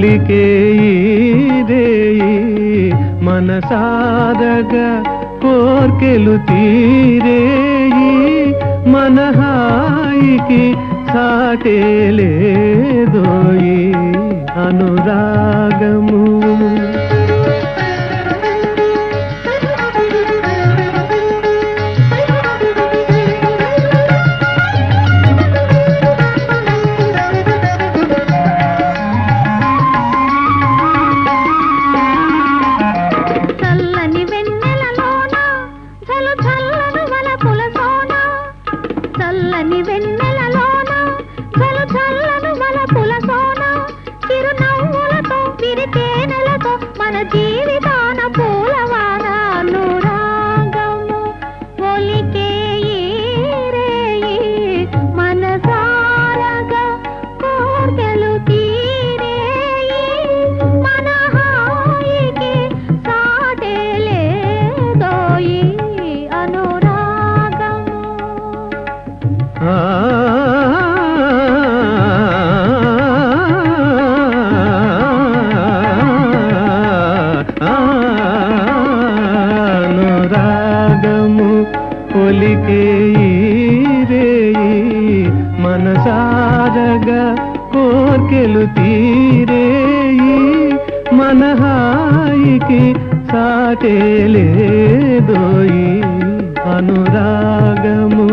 ఒలికే రేయి మనసాదగా కోర్కెలు తీరేయి మన హాయికి సాటే లేదోయి అనురాగము చల్లని వెన్నెలలోన చలు చల్లను వలపుల సోన చిరునవ్వులతో విరితేనెలతో మన జీవితాన పూలవాన అనురాగము ఒలికే రేయి మనసారగా కోర్కెలు తీరేయి మన హాయికి సాటే లేదోయి అనురాగము అనురాగము ఒలికే రేయి మనసారగా కోర్కెలు తీరేయి మన హాయికి సాటే లేదోయి అనురాగము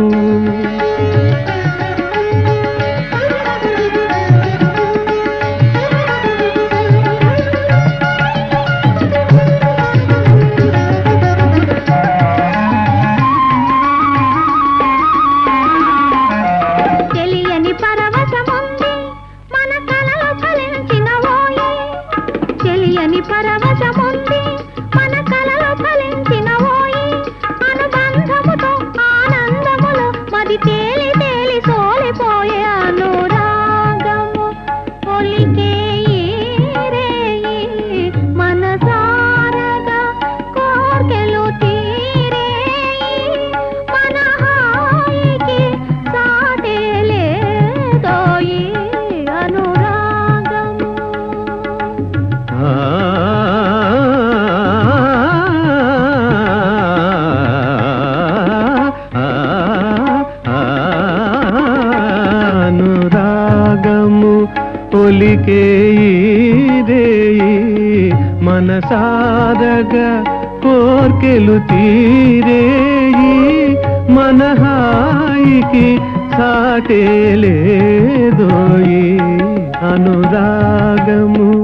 తెలియని పరవశముంది మన కలలో ఫలించిన ఓయే తెలియని పరవశముంది మన కలలో ఫలించిన ఓయే అనుబంధముతో ఆనందములో మది తేలి తేలి సోలిపోయే అనురాగము ఒలికే రేయి మనసారగా కోర్కెలు తీరేయి మన హాయికి సాటే లేదోయి అనురాగము అనురాగము ఒలికే రేయి మనసాదగా కోర్కెలు తీరేయి మన హాయికి సాటే లేదోయి అనురాగము